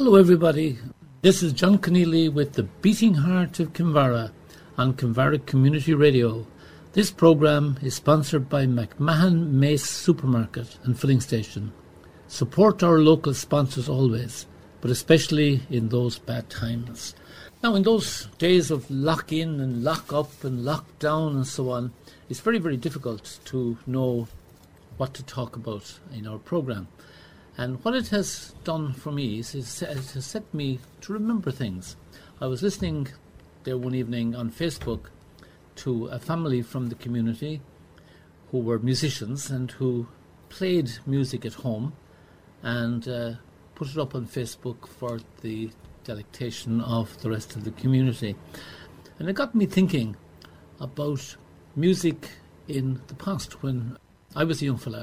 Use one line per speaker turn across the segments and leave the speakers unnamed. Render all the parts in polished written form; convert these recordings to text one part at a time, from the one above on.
Hello everybody, this is John Keneally with the Beating Heart of Kinvara on Kinvara Community Radio. This programme is sponsored by McMahon Mace Supermarket and Filling Station. Support our local sponsors always, but especially in those bad times. Now, in those days of lock in and lock up and lock down and so on, it's very, very difficult to know what to talk about in our programme. And what it has done for me is it has set me to remember things. I was listening there one evening on Facebook to a family from the community who were musicians and who played music at home and put it up on Facebook for the delectation of the rest of the community. And it got me thinking about music in the past when I was a young fella,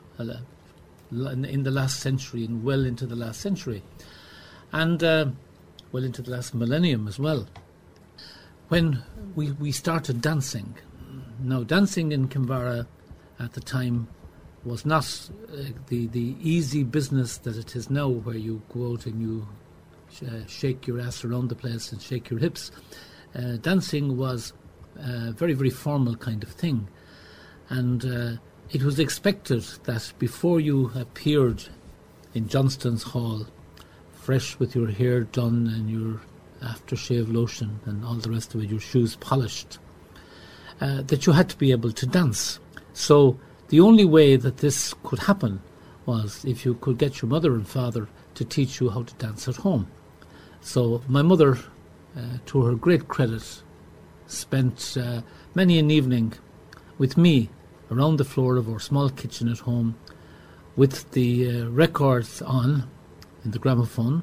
in the last century and well into the last century, and well into the last millennium as well, when we started dancing. Now, dancing in Kinvara at the time was not the easy business that it is now, where you go out and you shake your ass around the place and shake your hips. Dancing was a very, very formal kind of thing, and it was expected that before you appeared in Johnston's Hall, fresh with your hair done and your aftershave lotion and all the rest of it, your shoes polished, that you had to be able to dance. So the only way that this could happen was if you could get your mother and father to teach you how to dance at home. So my mother, to her great credit, spent many an evening with me around the floor of our small kitchen at home with the records on in the gramophone,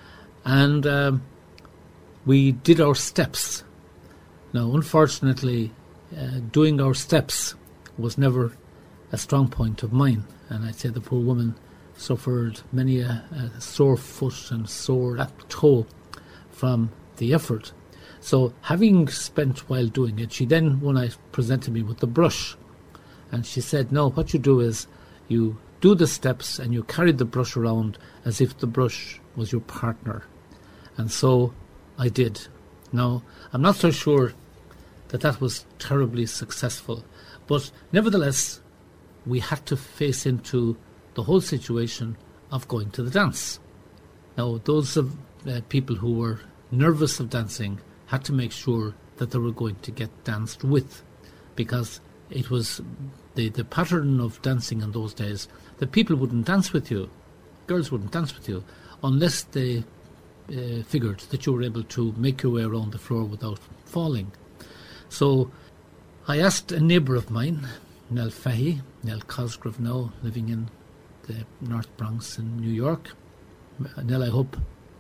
and we did our steps. Now, unfortunately, doing our steps was never a strong point of mine, and I'd say the poor woman suffered many a sore foot and sore toe from the effort. So having spent while doing it, she then one night presented me with the brush. And she said, no, what you do is you do the steps and you carry the brush around as if the brush was your partner. And so I did. Now, I'm not so sure that that was terribly successful. But nevertheless, we had to face into the whole situation of going to the dance. Now, those of people who were nervous of dancing had to make sure that they were going to get danced with, because it was the pattern of dancing in those days that people wouldn't dance with you, girls wouldn't dance with you, unless they figured that you were able to make your way around the floor without falling. So I asked a neighbour of mine, Nell Fahey, Nell Cosgrove now, living in the North Bronx in New York. Nell, I hope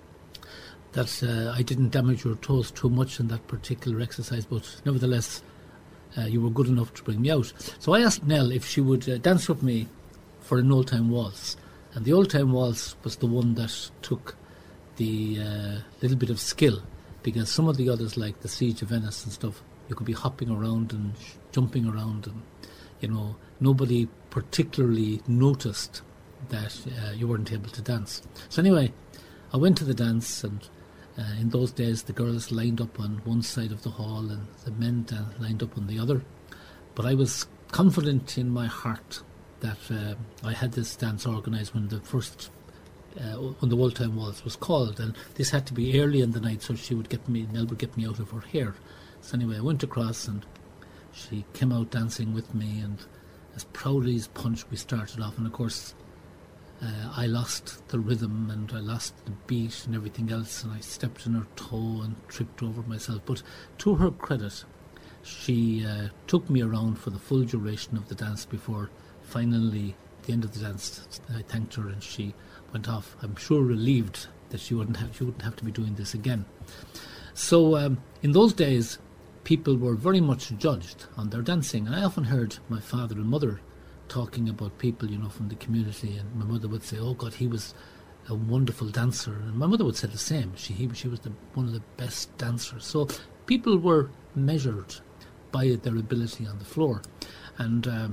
that I didn't damage your toes too much in that particular exercise, but nevertheless, you were good enough to bring me out. So I asked Nell if she would dance with me for an old-time waltz. And the old-time waltz was the one that took the little bit of skill, because some of the others, like the Siege of Venice and stuff, you could be hopping around and jumping around, and nobody particularly noticed that you weren't able to dance. So anyway, I went to the dance, and in those days, the girls lined up on one side of the hall and the men lined up on the other. But I was confident in my heart that I had this dance organised when the first, when the old-time waltz was called. And this had to be early in the night, so Nell would get me out of her hair. So anyway, I went across and she came out dancing with me, and as proudly as punch we started off. And of course, I lost the rhythm and I lost the beat and everything else, and I stepped on her toe and tripped over myself. But to her credit, she took me around for the full duration of the dance before finally, at the end of the dance, I thanked her and she went off, I'm sure relieved that she wouldn't have to be doing this again. So in those days, people were very much judged on their dancing, and I often heard my father and mother talking about people, from the community, and my mother would say, oh God, he was a wonderful dancer, and my mother would say the same. She was one of the best dancers. So people were measured by their ability on the floor, and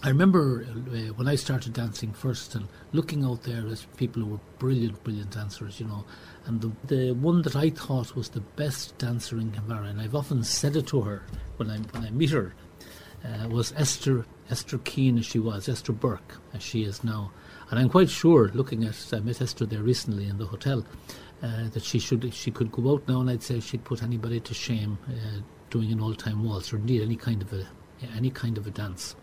I remember when I started dancing first and looking out there as people who were brilliant dancers, and the one that I thought was the best dancer in Kinvara, and I've often said it to her when I meet her, was Esther Keane as she was, Esther Burke as she is now. And I'm quite sure, looking at, I met Esther there recently in the hotel, that she could go out now, and I'd say she'd put anybody to shame doing an old-time waltz, or indeed any kind of a dance.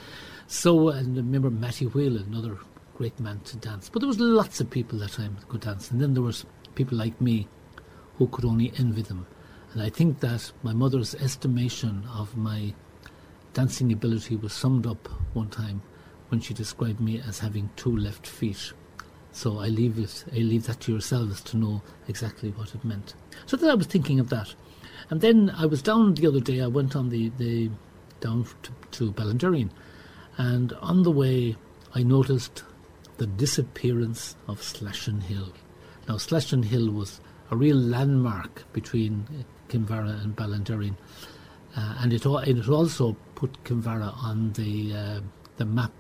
So, and I remember Matty Whelan, another great man to dance. But there was lots of people that time could dance, and then there was people like me who could only envy them. And I think that my mother's estimation of my dancing ability was summed up one time when she described me as having 2 left feet. So I leave that to yourselves to know exactly what it meant. So then I was thinking of that. And then I was down the other day, I went on the down to Ballinderreen, and on the way I noticed the disappearance of Slashin Hill. Now Slashin Hill was a real landmark between Kinvara and Ballinderreen, and it also put Kinvara on the map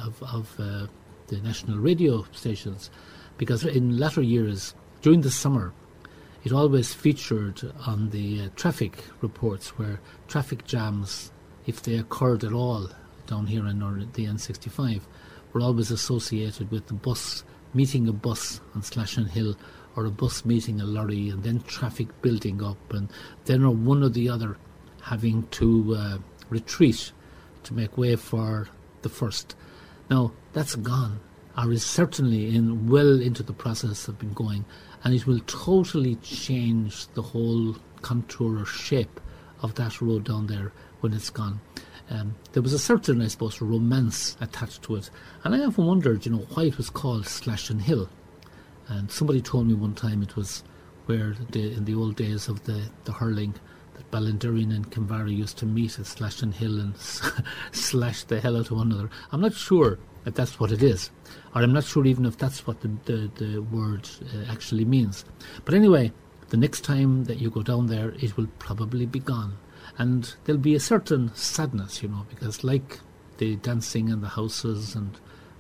of the national radio stations, because in latter years, during the summer, it always featured on the traffic reports where traffic jams, if they occurred at all down here in the N65, were always associated with the bus meeting a bus on Slashin Hill, or a bus meeting a lorry, and then traffic building up, and then one or the other having to retreat to make way for the first. Now that's gone, or is certainly well into the process of been going, and it will totally change the whole contour or shape of that road down there when it's gone. There was a certain, I suppose, romance attached to it, and I often wondered, why it was called Slashin Hill. And somebody told me one time it was where in the old days of the hurling, that Ballinderreen and Kinvara used to meet at Slashin Hill and slash the hell out of one another. I'm not sure if that's what it is, or I'm not sure even if that's what the word actually means. But anyway, the next time that you go down there, it will probably be gone. And there'll be a certain sadness, because like the dancing and the houses and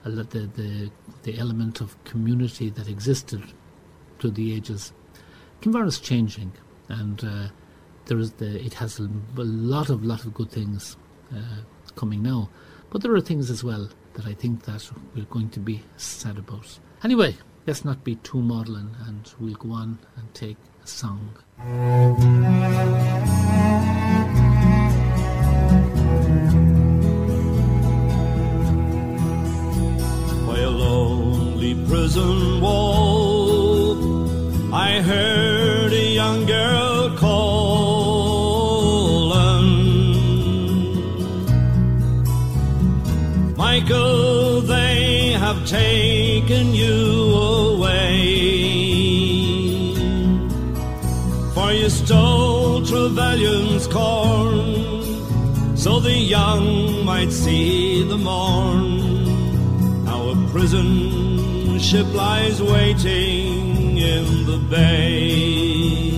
the element of community that existed through the ages, Kinvara's changing, and it has a lot of good things coming now, but there are things as well that I think that we're going to be sad about. Anyway, let's not be too maudlin, and we'll go on and take a song.
By a lonely prison wall, I heard a young girl calling, Michael, they have taken you away, for you stole Trevelyan's corn, so the young might see the morn. Now a prison ship lies waiting in the bay.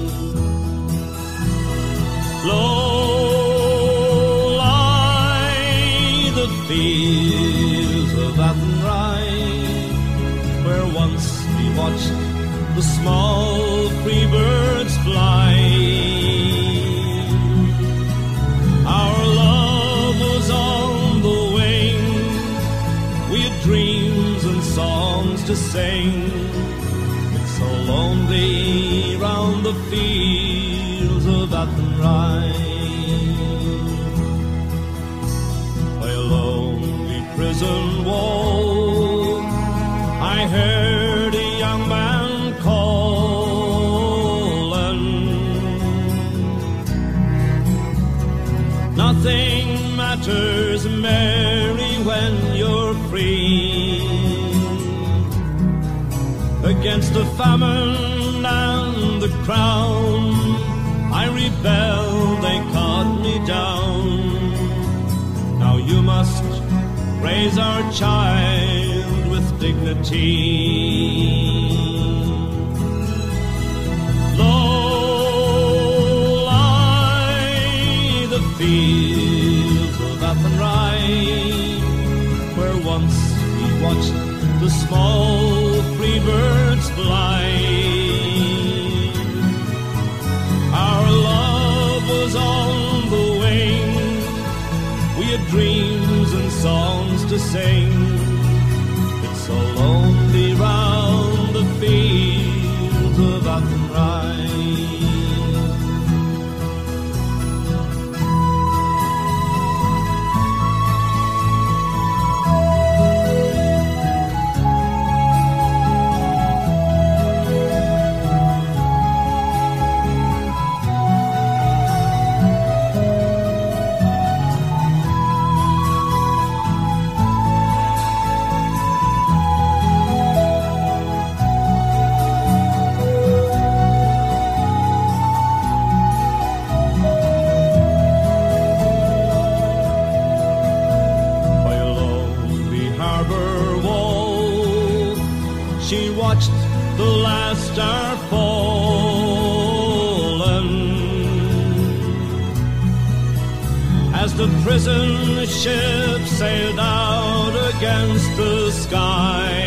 Low lie the fields of Athenry, where once we watched the small free birds fly. Our love was on the wing, we had dreams and songs to sing. It's so lonely round the fields of Athenry. By a lonely prison wall, I heard a young man calling. Nothing matters, Mary, when you're free. Against the famine and the crown, I rebelled, they cut me down. Now you must raise our child with dignity. Low lie the fields of Athenry, where once we watched the small free birds fly. Our love was on the wing, we had dreams and songs to sing. It's so lonely round the fields of Athenry. The last star fallen as the prison ship sailed out against the sky.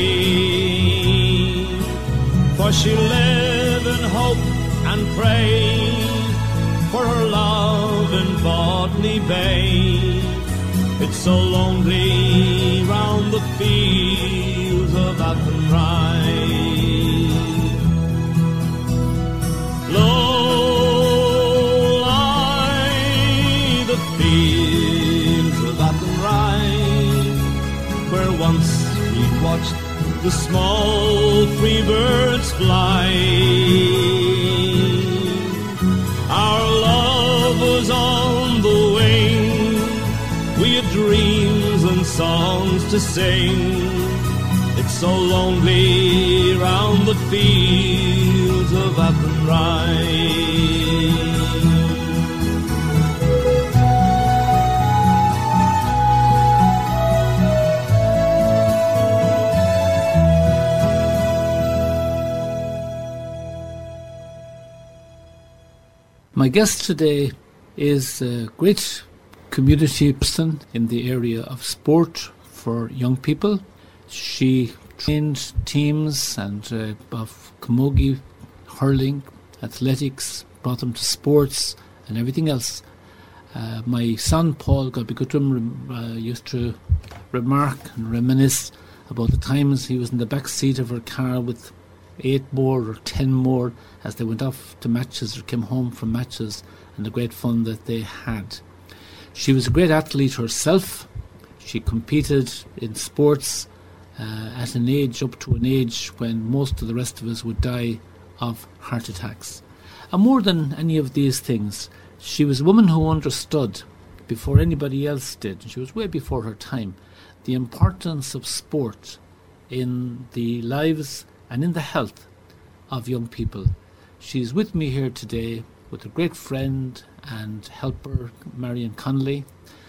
For she lived in hope and prayed for her love in Botany Bay. It's so lonely round the fields of Athenry. Low lie the fields of Athenry, where once we watched the small free birds fly. Our love was on the wing, we had dreams and songs to sing. It's so lonely round the fields of Athenry.
My guest today is a great community person in the area of sport for young people. She trained teams and of camogie, hurling, athletics, brought them to sports and everything else. My son Paul, God be good to him, used to remark and reminisce about the times he was in the back seat of her car with 8 more or 10 more as they went off to matches or came home from matches, and the great fun that they had. She was a great athlete herself. She competed in sports at an age, up to an age when most of the rest of us would die of heart attacks. And more than any of these things, she was a woman who understood, before anybody else did, and she was way before her time, the importance of sport in the lives and in the health of young people. She's with me here today with a great friend and helper, Marion Connolly.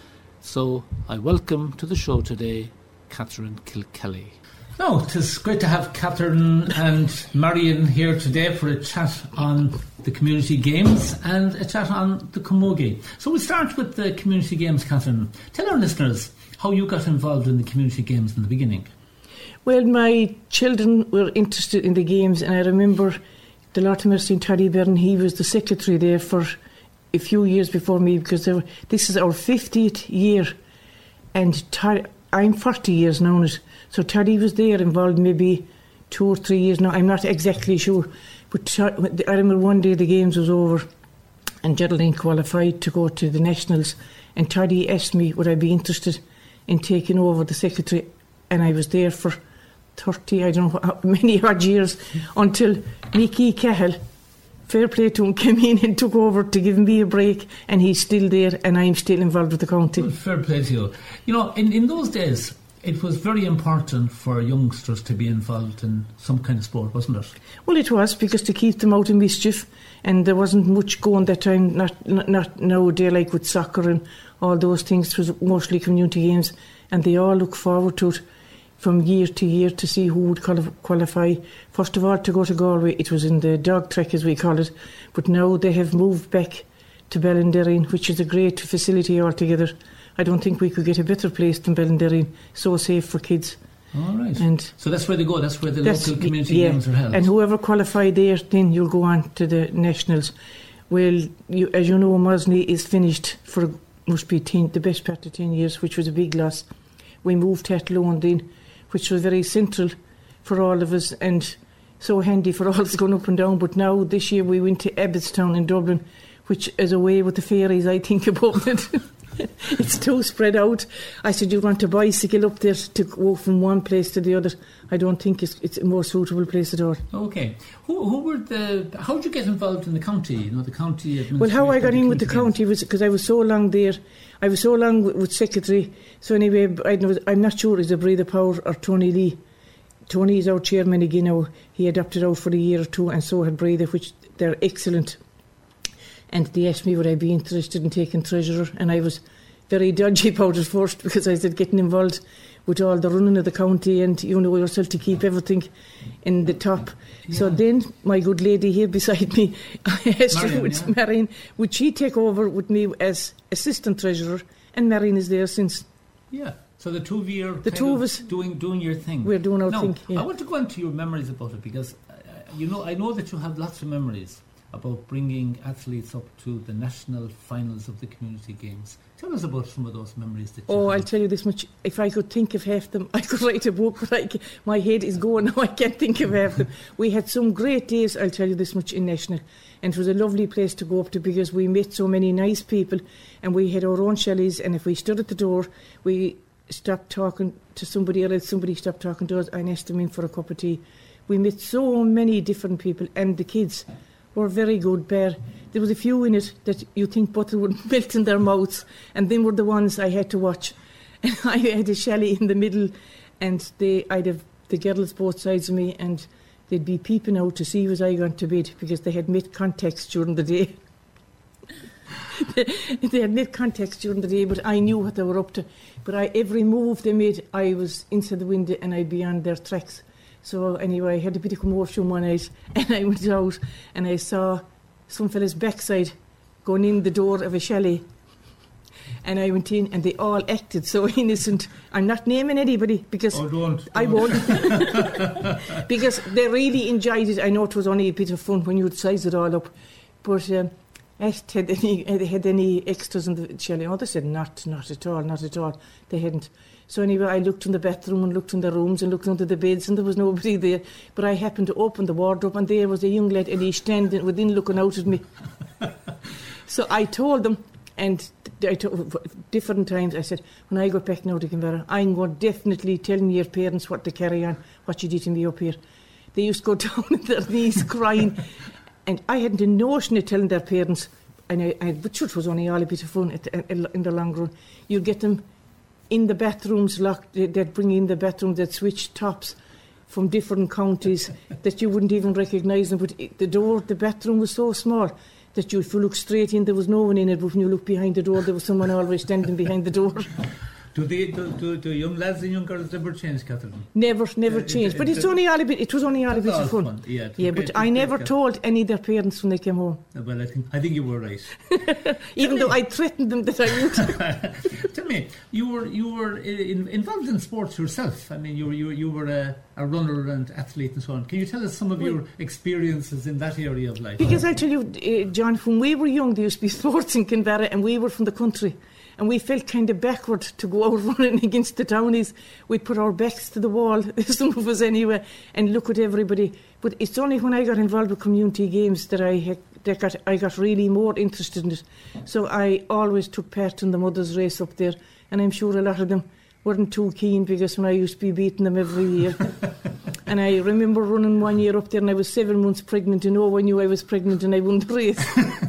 So I welcome to the show today, Catherine Kilkelly. No, it is great to have Catherine and Marion here today for a chat on the community games and a chat on the camogie. So we'll start with the community games, Catherine. Tell our listeners how you got involved in the community games in the beginning.
Well, my children were interested in the games, and I remember the Lord of Mercy in Toddy Byrne, he was the secretary there for a few years before me, because this is our 50th year, and I'm 40 years now in it. So Toddy was there involved maybe 2 or 3 years now, I'm not exactly sure. But I remember one day the games was over and Geraldine qualified to go to the Nationals, and Toddy asked me would I be interested in taking over the secretary, and I was there for 30, I don't know how many odd years, until Mickey Cahill, fair play to him, came in and took over to give me a break, and he's still there, and I'm still involved with the county.
Well, fair play to you. You know, in those days, it was very important for youngsters to be involved in some kind of sport, wasn't it?
Well, it was, because to keep them out of mischief, and there wasn't much going that time, not nowadays like with soccer and all those things. It was mostly community games, and they all look forward to it from year to year to see who would qualify. First of all, to go to Galway, it was in the dog track as we call it, but now they have moved back to Ballinderreen, which is a great facility altogether I don't think we could get a better place than Ballinderry, so safe for kids.
All right.
And
so that's where they go. That's where the local community games are held.
And whoever qualified there, then you'll go on to the nationals. Well, as you know, Mosney is finished for must be the best part of 10 years, which was a big loss. We moved to Athlone then, which was very central for all of us and so handy for all of us going up and down. But now this year we went to Abbottstown in Dublin, which is away with the fairies, I think, about it. It's too spread out. I said, you want a bicycle up there to go from one place to the other. I don't think it's a more suitable place at all.
Okay. How did you get involved in the county? You know, the county administration.
Well, how I got in with the county was because I was so long there. I was so long with secretary. So anyway, I'm not sure it's a Breda Power or Tony Lee. Tony is our chairman again now. He adopted out for a year or two, and so had Breda, which they're excellent. And they asked me would I be interested in taking treasurer, and I was very dodgy about it first because I said getting involved with all the running of the county and you know yourself to keep everything in the top. Yeah. So then my good lady here beside me, I asked her, Marion, would she take over with me as assistant treasurer? And Marion is there since.
Yeah. So the two of us doing your thing.
We're doing our thing. Yeah.
I want to go into your memories about it because I know that you have lots of memories about bringing athletes up to the national finals of the community games. Tell us about some of those memories that you have.
I'll tell you this much. If I could think of half them, I could write a book, but my head is going now. I can't think of half them. We had some great days, I'll tell you this much, in national. And it was a lovely place to go up to because we met so many nice people and we had our own chalets, and if we stood at the door, we stopped talking to somebody or else somebody stopped talking to us and asked them in for a cup of tea. We met so many different people, and the kids were very good. There was a few in it that you think butter would melt in their mouths, and then were the ones I had to watch. And I had a chalet in the middle, and I'd have the girls both sides of me, and they'd be peeping out to see was I gone to bed because they had made contacts during the day. They had made contacts during the day, but I knew what they were up to. But every move they made, I was inside the window and I'd be on their tracks. So anyway, I had a bit of commotion one night and I went out and I saw some fella's backside going in the door of a chalet. And I went in and they all acted so innocent. I'm not naming anybody because I won't. Because they really enjoyed it. I know it was only a bit of fun when you'd size it all up. But asked had any extras in the chalet. Oh, they said not at all. They hadn't. So anyway, I looked in the bathroom and looked in the rooms and looked under the beds and there was nobody there. But I happened to open the wardrobe and there was a young lad and he standing within looking out at me. So I told them, and different times I said, when I got back now to Kinvara, I'm going definitely telling your parents what to carry on, what you did to me up here. They used to go down on their knees crying. And I hadn't a notion of telling their parents, but sure, it was only all a bit of fun in the long run. You'd get them in the bathrooms locked, they'd bring in the bathrooms, they'd switch tops from different counties that you wouldn't even recognise them. But the bathroom was so small that if you look straight in, there was no one in it, but when you look behind the door, there was someone always standing behind the door.
Do young lads and young girls ever change, Catherine?
Never changed. But it was only all a bit of fun.
Yeah,
but I never told any of their parents when they came home.
Well, I think you were right.
Even though I threatened them that I would.
Tell me, you were involved in sports yourself. I mean, you were a runner and athlete and so on. Can you tell us some of your experiences in that area of life?
Because I tell you, John, when we were young, there used to be sports in Kinvara, and we were from the country. And we felt kind of backward to go out running against the townies. We'd put our backs to the wall, some of us anyway, and look at everybody. But it's only when I got involved with community games that I got really more interested in it. So I always took part in the mothers' race up there, and I'm sure a lot of them weren't too keen because when I used to be beating them every year. And I remember running one year up there and I was 7 months pregnant and no one knew I was pregnant and I won the race.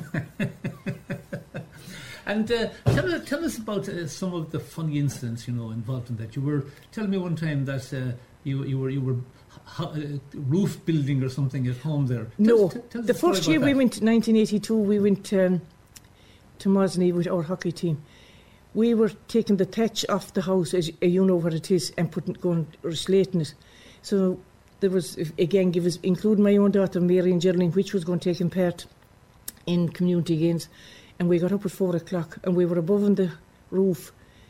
And tell us about some of the funny incidents, involved in that. You were telling me one time that you were roof building or something at home there.
Tell the first year we went, 1982, we went to Mosney with our hockey team. We were taking the thatch off the house, as you know what it is, and going slating it. So there was, again, including my own daughter, Mary and Geraldine, which was going to take part in community games. And we got up at 4 o'clock and we were above on the roof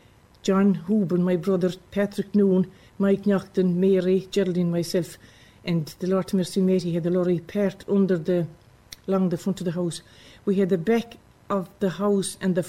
John Hooban, my brother, Patrick Noon, Mike Naughton, Mary, Geraldine, myself, and the Lord Mercy Matey had the lorry parked along the front of the house. We had the back of the house and the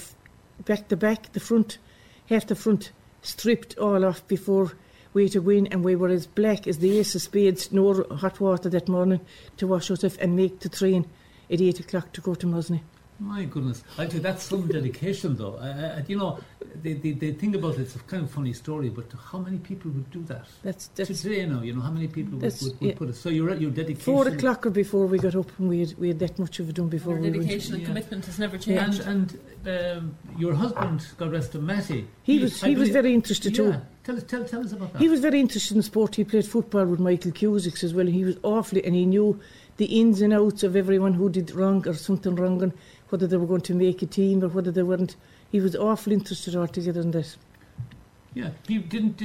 front, half the front stripped all off before we had to go in, and we were as black as the ace of spades, no hot water that morning to wash ourselves and make the train at 8 o'clock to go to Musney.
My goodness, actually that's some dedication though. You know, they think about it, it's a kind of funny story, but how many people would do that? That's today now, you know, how many people would put it? So your dedication...
4 o'clock or before we got up, and we had that much of it done before we went.
Dedication and commitment has never changed.
And your husband, God rest him, Matty,
he was very interested too.
Tell us about that.
He was very interested in sport. He played football with Michael Cusick as well, and he was awfully, and he knew the ins and outs of everyone who did wrong or something wrong, and whether they were going to make a team or whether they weren't. He was awfully interested altogether in that.
Yeah, did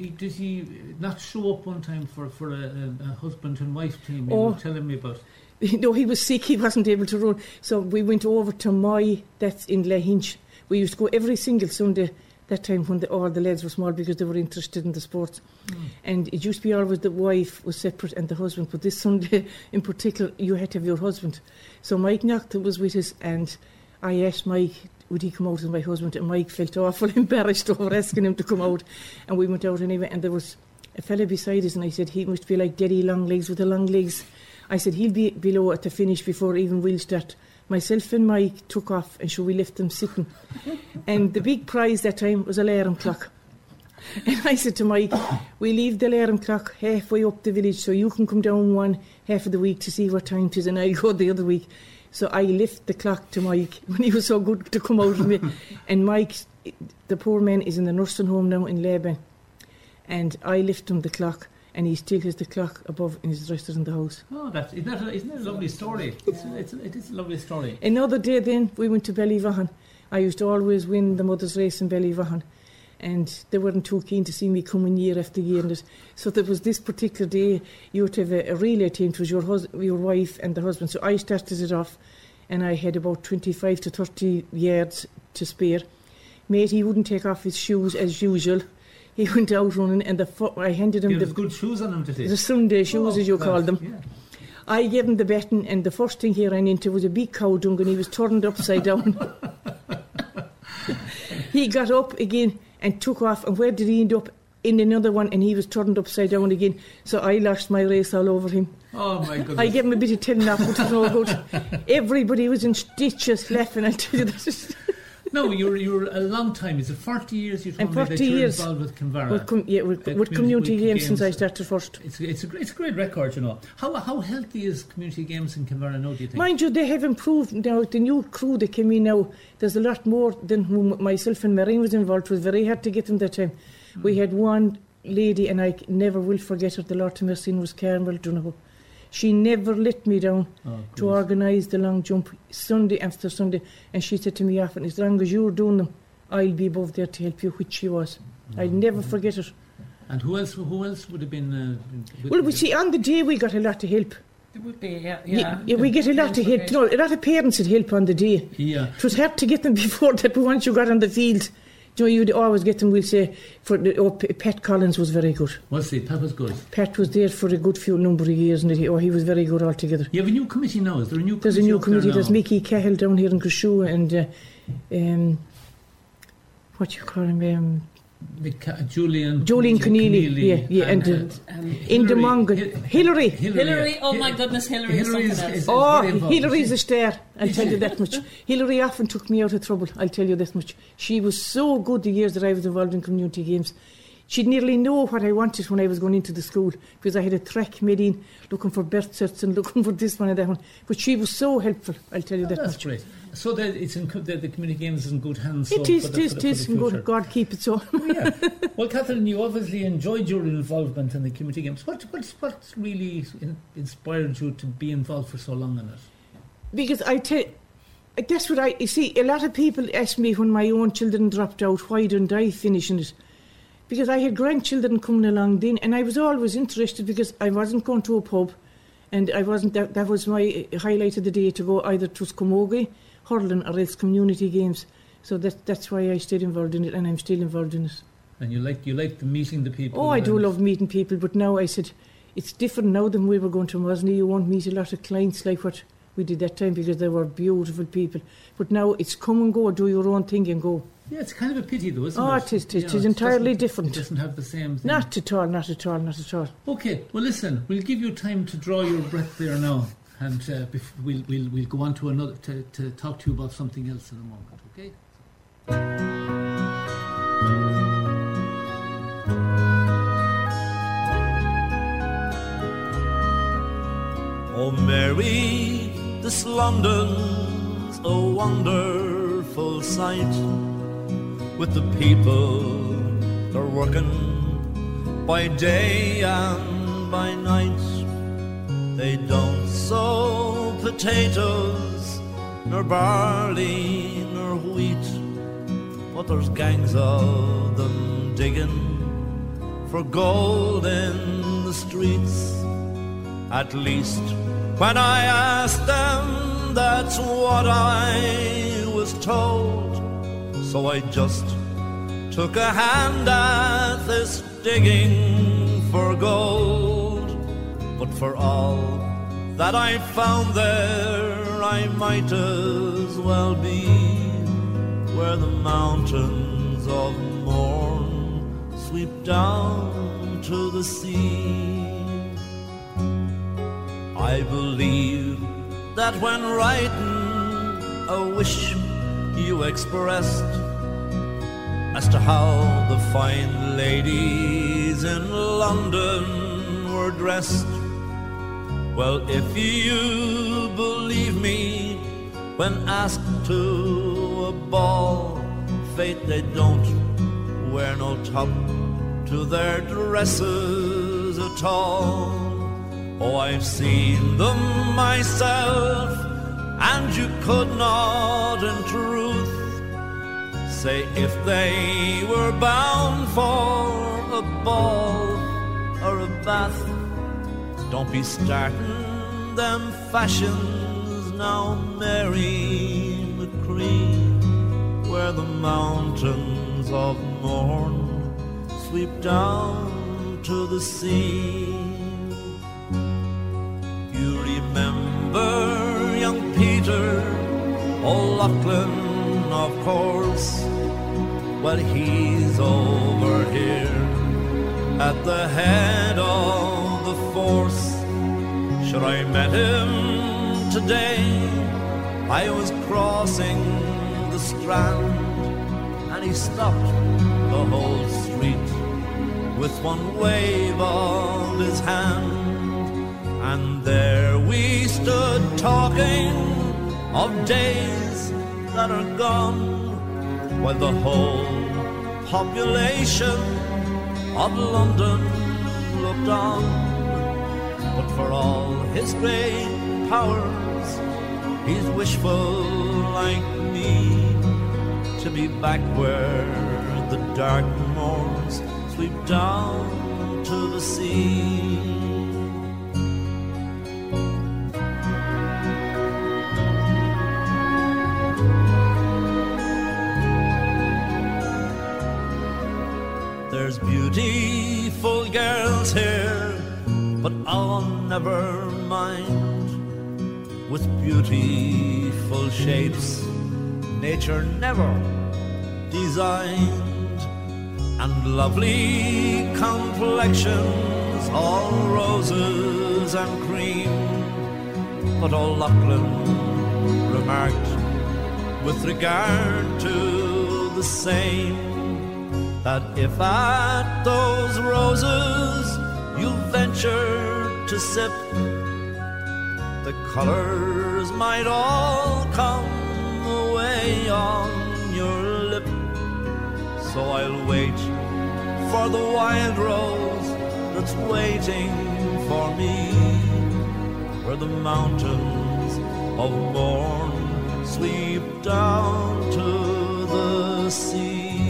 he not show up one time for a husband and wife team? You were telling me about.
No, he was sick. He wasn't able to run. So we went over to Moy. That's in Lahinch. We used to go every single Sunday. That time when all the lads were small, because they were interested in the sports. And it used to be always the wife was separate and the husband, but this Sunday in particular you had to have your husband. So Mike Naughton was with us, and I asked Mike would he come out as my husband, and Mike felt awful embarrassed over asking him to come out, and we went out anyway, and there was a fella beside us, and I said he must be like Daddy Longlegs with the long legs. I said he'll be below at the finish before even we'll start. Myself and Mike took off, and we left them sitting. And the big prize that time was an alarm clock. And I said to Mike, we leave the alarm clock halfway up the village, so you can come down one half of the week to see what time it is, and I'll go the other week. So I left the clock to Mike when he was so good to come out of me. And Mike, the poor man, is in the nursing home now in Laban. And I left him the clock, and he still has the clock above in his dresser in the house.
Oh, isn't that a lovely story? It is a lovely story.
Another day then, we went to Ballyvaughan. I used to always win the mothers' race in Ballyvaughan, and they weren't too keen to see me coming year after year. And so there was this particular day, you had to have a relay team. It was your wife and the husband. So I started it off, and I had about 25 to 30 yards to spare. Mate, he wouldn't take off his shoes as usual. He went out running, and I handed him
the good shoes on him today.
The Sunday shoes, as you call them. Yeah. I gave him the baton, and the first thing he ran into was a big cow dung, and he was turned upside down. He got up again and took off, and where did he end up? In another one, and he was turned upside down again. So I lost my race all over him.
Oh my goodness.
I gave him a bit of telling off, but it was no good. Everybody was in stitches laughing, I'll tell you that.
No, you're a long time. Is it 40 years you told me that you're involved with Kinvara?
With community games since I started first.
It's a great record, you know. How healthy is community games in Kinvara now, do you think?
Mind you, they have improved now. The new crew that came in now, there's a lot more than whom myself and Maureen was involved. It was very hard to get them that time. We had one lady, and I never will forget her, the Lord to Mercy, was Carmel Donoghue. She never let me down to organise the long jump Sunday after Sunday, and she said to me often, as long as you're doing them, I'll be above there to help you, which she was. I'll never forget her.
And who else would have been...
well, we see, on the day we got a lot of help.
There would be, yeah,
we get a lot of help. No, a lot of parents had help on the day.
Yeah.
It was hard to get them before that, but once you got on the field... You know, you'd always get them, we'll say, Pat Collins was very good.
Was he? Pat was good.
Pat was there for a good few number of years, and he was very good altogether.
You have a new committee now, is there a new committee?
There's a new committee, there's Mickey Cahill down here in Grishua, and what do you call him? Julian Keneally, yeah, and Indemongan. Hillary.
Oh my goodness, Hillary is something else.
Hillary's a star, I'll tell you that much. Hillary often took me out of trouble, I'll tell you that much. She was so good the years that I was involved in community games. She'd nearly know what I wanted when I was going into the school, because I had a track made in, looking for birth certs and looking for this one and that one. But she was so helpful, I'll tell you that much.
That's great. So that it's in the community games is in good hands.
It is in good. God keep it so.
Yeah. Well, Catherine, you obviously enjoyed your involvement in the community games. What really inspired you to be involved for so long in it?
Because that's what you see. A lot of people ask me when my own children dropped out, why didn't I finish in it? Because I had grandchildren coming along then, and I was always interested, because I wasn't going to a pub, and I wasn't. That was my highlight of the day, to go either to Scamogie, hurling, or else community games. So that's why I stayed involved in it, and I'm still involved in it.
And you like the meeting the people?
Oh, I do love meeting people, but now I said, it's different now than we were going to Mosney. You won't meet a lot of clients like what we did that time, because they were beautiful people. But now it's come and go, do your own thing and go.
Yeah, it's kind of a pity though, isn't it?
Oh, it is entirely different.
It doesn't have the same thing.
Not at all, not at all, not at all.
Okay, well listen, we'll give you time to draw your breath there now, and we'll go on to another to talk to you about something else in a moment, okay?
Oh Mary, this London's a wonderful sight, with the people they're working by day and by night. They don't sow potatoes, nor barley, nor wheat, but there's gangs of them digging for gold in the streets. At least when I asked them, that's what I was told. So I just took a hand at this digging for gold. But for all that I found there, I might as well be where the mountains of morn sweep down to the sea. I believe that when writing a wish you expressed as to how the fine ladies in London were dressed, well, if you believe me, when asked to a ball, fate they don't wear no top to their dresses at all. Oh, I've seen them myself, and you could not in truth say if they were bound for a ball or a bath. Don't be starting them fashions now, Mary McCree, where the mountains of morn sweep down to the sea. You remember young Peter O'Loughlin, of course. Well, he's over here at the head of the force. Should I met him today, I was crossing the Strand, and he stopped the whole street with one wave of his hand. And there we stood talking of days that are gone, while the whole population of London looked on. But for all his great powers, he's wishful like me, to be back where the dark morns sweep down to the sea. There's beautiful girls here, but I'll never mind. With beautiful shapes nature never designed, and lovely complexions, all roses and cream. But O'Loughlin remarked with regard to the same, that if at those roses you venture to sip, the colours might all come away on your lip. So I'll wait for the wild rose that's waiting for me, where the mountains of morn sweep down to the sea.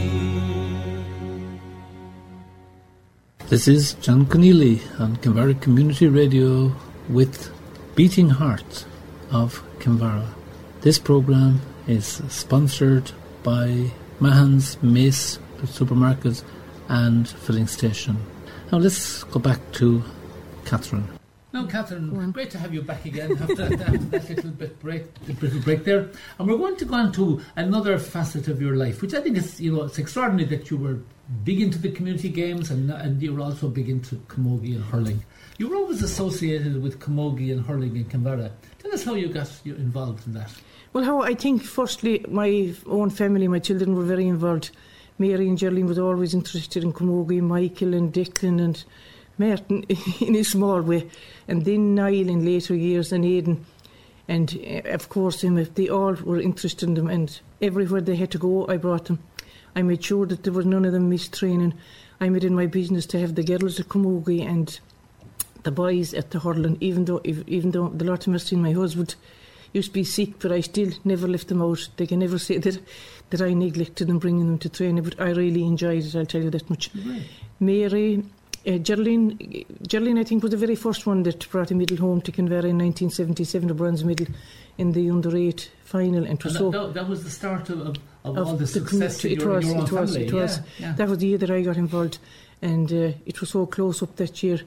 This is John Keneally on Kinvara Community Radio with Beating Hearts of Kinvara. This programme is sponsored by Mahon's, Mace Supermarket and Filling Station. Now let's go back to Catherine. Now, Catherine, great to have you back again after that little break there. And we're going to go on to another facet of your life, which I think is, it's extraordinary that you were big into the community games and you were also big into camogie and hurling. You were always associated with camogie and hurling in Kinvara. Tell us how you got involved in that.
Well, I think firstly, my own family, my children were very involved. Mary and Geraldine was always interested in camogie, Michael and Declan and Martin in a small way, and then Niall in later years and Aidan, and of course they all were interested in them, and everywhere they had to go I brought them. I made sure that there was none of them missed training. I made it my business to have the girls at camogie and the boys at the hurling, even though the Lord have mercy, my husband used to be sick, but I still never left them out. They can never say that I neglected them bringing them to training, but I really enjoyed it, I'll tell you that much. Right. Mary, Geraldine I think was the very first one that brought a medal home to Kinvara in 1977, a bronze medal in the under-8 final. And
that was the start of all the success in your own family.
It was. Yeah. That was the year that I got involved, and it was so close up that year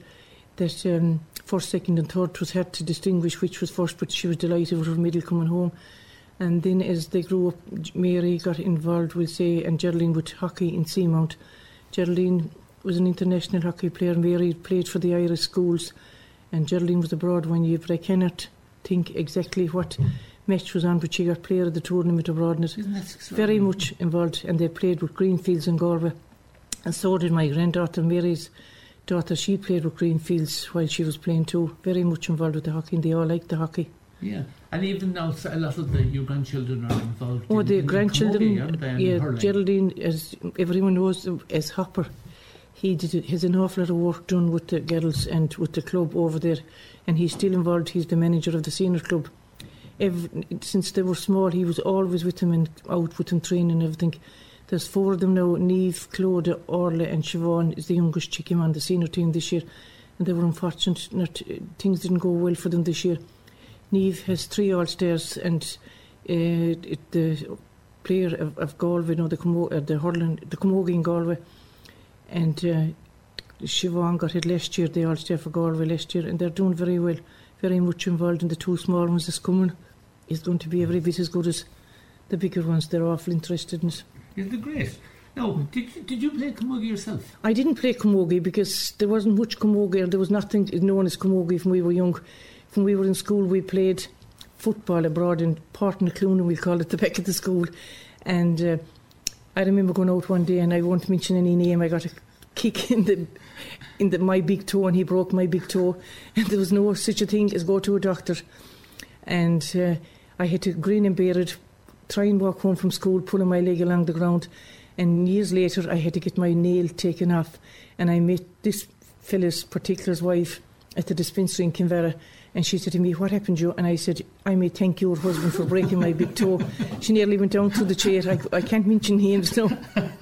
that first, second and third was hard to distinguish which was first, but she was delighted with her medal coming home. And then as they grew up, Mary got involved, we'll say, and Geraldine with hockey in Seamount. Geraldine was an international hockey player. Mary played for the Irish schools, and Geraldine was abroad one year, but I cannot think exactly what match was on, but she got player of the tournament abroad, and very much involved, and they played with Greenfields in Galway, and so did my granddaughter, Mary's daughter. She played with Greenfields while she was playing too, very much involved with the hockey, and they all liked the hockey.
Yeah, and even now a lot of your grandchildren are involved.
Oh, the grandchildren,
camogie,
Geraldine, as everyone knows, as Hopper, he has an awful lot of work done with the girls and with the club over there, and he's still involved. He's the manager of the senior club. Since they were small, he was always with them and out with them training and everything. There's 4 of them now. Niamh, Claude, Orla and Siobhan is the youngest. She came on the senior team this year, and they were unfortunate. Things didn't go well for them this year. Niamh has 3 All-Stars, and the player of Galway, the hurling, the camogie in Galway, and Siobhan got it last year, the All-Star for Galway last year, and they're doing very well, very much involved in the 2 small ones that's coming. Is going to be every bit as good as the bigger ones. They're awful interested in it.
Isn't it great? Now, did you play camogie yourself?
I didn't play camogie because there wasn't much camogie, or there was nothing known as camogie when we were young. When we were in school, we played football abroad in Portnacloon, we called it the back of the school. And I remember going out one day, and I won't mention any name, I got a kick in my big toe, and he broke my big toe. And there was no such a thing as go to a doctor. And I had to grin and bear it, try and walk home from school, pulling my leg along the ground. And years later, I had to get my nail taken off. And I met this fella's particular's wife at the dispensary in Kinvara, and she said to me, "What happened, Joe?" And I said, "I may thank your husband for breaking my big toe." She nearly went down through the chair. I can't mention names now,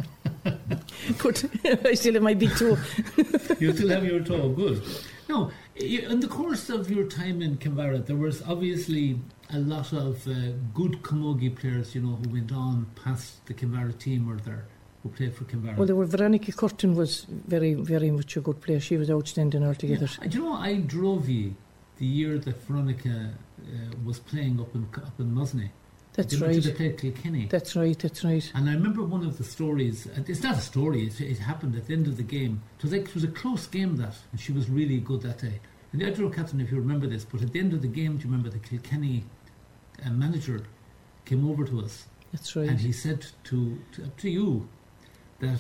but I still have my big toe.
You still have your toe, good. Now, in the course of your time in Kinvara, there was obviously a lot of good camogie players, who went on past the Kinvara team or there, who played for Kinvara.
Well, there were Veronica Curtin was very, very much a good player. She was outstanding altogether.
Yeah. Do you know, I drove you the year that Veronica was playing up in Musney.
That's right.
They played Kilkenny.
That's right.
And I remember one of the stories, it's not a story, it happened at the end of the game. It was a close game that, and she was really good that day. And I don't know, Catherine, if you remember this, but at the end of the game, do you remember the Kilkenny manager came over to us?
That's right.
And he said to you that,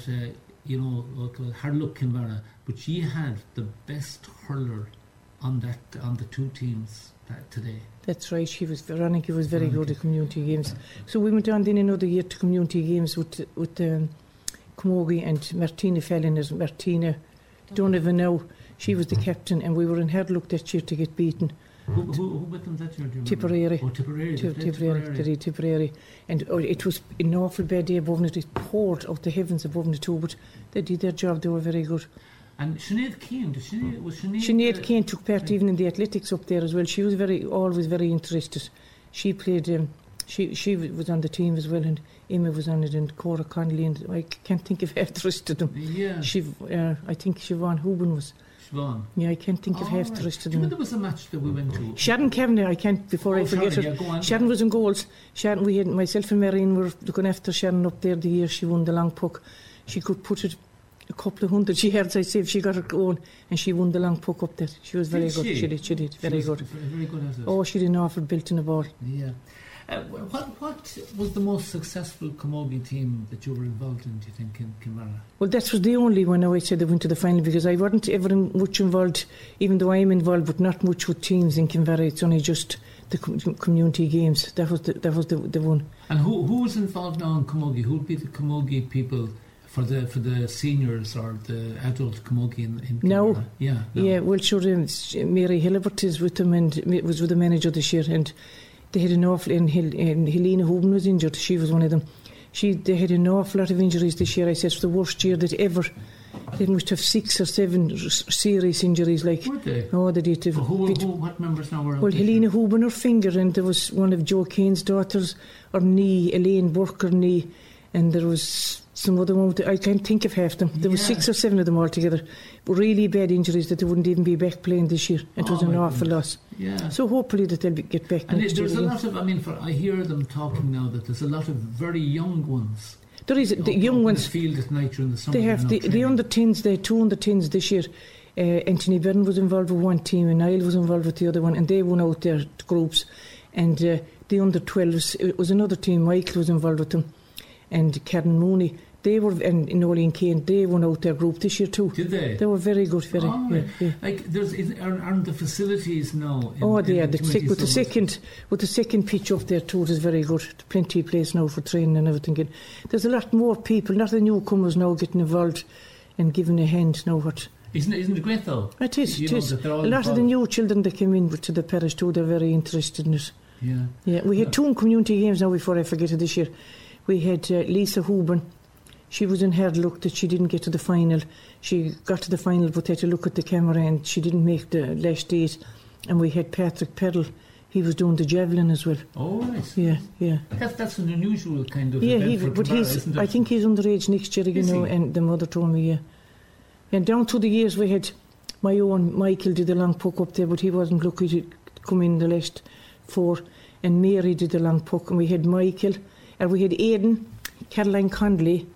hard luck Kinvara, but ye had the best hurler on the 2 teams today.
That's right. Veronica was very good at community games. So we went on then another year to community games with camogie, and Martina Fallon as Martina Donovan now. She was the captain, and we were in hard luck that year to get beaten.
Who with them that year?
Tipperary.
Oh, Tipperary.
Tipperary. And it was an awful bad day above it. It poured out the heavens above it too, but they did their job. They were very good.
And Sinead Keane,
Sinead Keane took part even in the athletics up there as well. She was always very interested. She played She was on the team as well, and Emma was on it, and Cora Connolly, and I can't think of half the rest of them.
Yeah.
I think Siobhan Hoban was.
Siobhan.
Yeah, I can't think of half the rest of
Do you
them.
know there was a match that we went to?
Sharon Kavanagh, I can't, before I forget
sorry,
her.
yeah, go on.
Sharon was in goals. Sharon, we had, myself and Marion were looking after Sharon up there the year she won the long puck. She could put it a couple of 100 yards, I'd say, if she got her going, and she won the long puck up there. She was very good. She did, very good.
Very good at it.
Oh, she did an awful built in the ball.
Yeah. What was the most successful camogie team that you were involved in, do you think, in Kinvara?
Well, that was the only one I said that went to the final, because I wasn't ever much involved, even though I'm involved, but not much with teams in Kinvara. It's only just the community games. That was the one.
And who was involved now in camogie? Who would be the camogie people for the seniors or the adult camogie in Kinvara?
No.
Yeah.
Well, sure, Mary Hillibert is with them and was with the manager this year, and they had an awful, and Helena Hoban was injured. She was one of them. They had an awful lot of injuries this year. I said it's the worst year that ever. They must have 6 or 7 serious injuries. Like,
were they?
Oh, they did.
What members now were?
Well, Helena Hoban, her finger, and there was one of Joe Kane's daughters, her knee, Elaine Burke, her knee, and there was some other one. I can't think of half them. There was 6 or 7 of them altogether. Really bad injuries that they wouldn't even be back playing this year. It was an awful loss.
Yeah.
So hopefully that they'll get back
and
next year.
There's a lot of, I hear them talking now that there's a lot of very young ones.
There is the young ones.
In the field at night during the summer.
They have the under 10s. They had 2 under 10s this year. Anthony Byrne was involved with one team, and Niall was involved with the other one, and they won out their groups. And the under 12s, it was another team. Michael was involved with them, and Karen Mooney. They were, and Nolly and Kane, they won out their group this year too.
Did they?
They were very good.
Right.
Yeah.
Like, aren't the facilities now?
They are. With the second pitch up there too, it is very good. Plenty of place now for training and everything. And there's a lot more people, not the newcomers now, getting involved and giving a hand now.
Isn't it great though?
It is. A lot of the new children that came in to the parish too, they're very interested in it.
Yeah.
We had 2 community games now, before I forget it, this year. We had Lisa Hoban. She was in hard luck that she didn't get to the final. She got to the final but had to look at the camera, and she didn't make the last date. And we had Patrick Peddle. He was doing the javelin as well.
Oh, right.
Yeah.
That's an unusual kind of event for Kinvara, isn't it?
I think he's underage next year, and the mother told me, yeah. And down through the years we had my own Michael did the long puck up there, but he wasn't lucky to come in the last 4. And Mary did the long puck, and we had Michael, and we had Aidan, Caroline Connolly,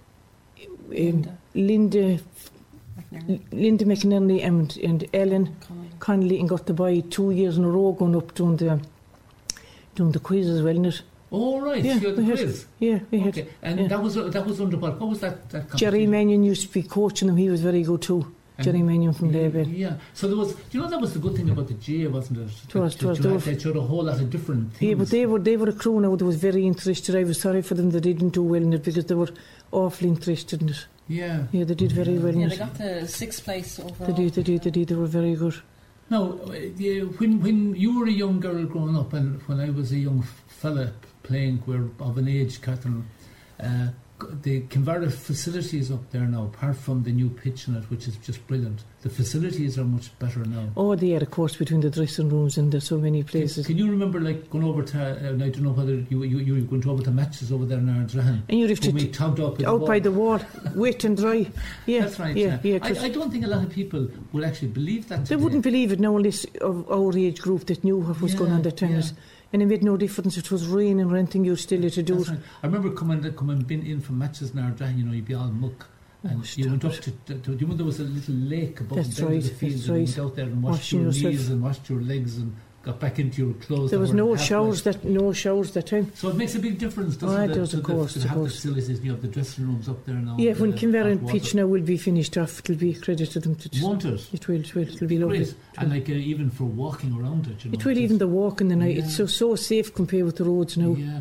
Linda McNerney and Ellen Connolly, and got to buy 2 years in a row going up doing the quiz as well, isn't it?
Oh, right.
Yeah,
so you had the quiz.
Yeah, we had.
Okay. And that was under what was that competition?
Jerry Mannion used to be coaching them. He was very good too. Jerry Mannion from Labour.
Yeah. So there was. That was the good thing about the GA, wasn't it?
It was.
They showed a whole lot of different things.
Yeah, but they were a crew now that was very interested. I was sorry for them that they didn't do well in it, because they were awfully interested in it.
Yeah.
Yeah, they did very well in it.
They got the 6th place overall.
They did. They were very good.
Now, when you were a young girl growing up, and when I was a young fella playing, we're of an age, Catherine, the Kinvara facilities up there now, apart from the new pitch in it, which is just brilliant, the facilities are much better now.
Oh, they had a course between the dressing rooms, and there's so many places.
Can you remember, like, going over to, I don't know whether you were going over to matches over there in Ardrahan,
and you'd have to
tugged up
out by the wall, wet and dry. Yeah,
that's right.
Yeah.
I don't think a lot of people would actually believe that today.
They wouldn't believe it now, unless of our age group that knew what was going on that time. And it made no difference if it was raining or anything, you still had to do it.
Right. I remember coming in from matches in Ardrahan, you'd be all muck. And you went up to there was a little lake above the field, and you went out there and washed your knees and washed your legs and got back into your clothes.
There was no showers that time.
So it makes a big difference, doesn't it?
Does, of course.
To have the facilities, you have the dressing rooms up there now.
Yeah, when Kinvara and pitch now will be finished off, it'll be a credit to them.
Won't it?
It will. It'll be lovely.
Great. And even for walking around it,
It will, even the walk in the night. It's so safe compared with the roads now.
Yeah.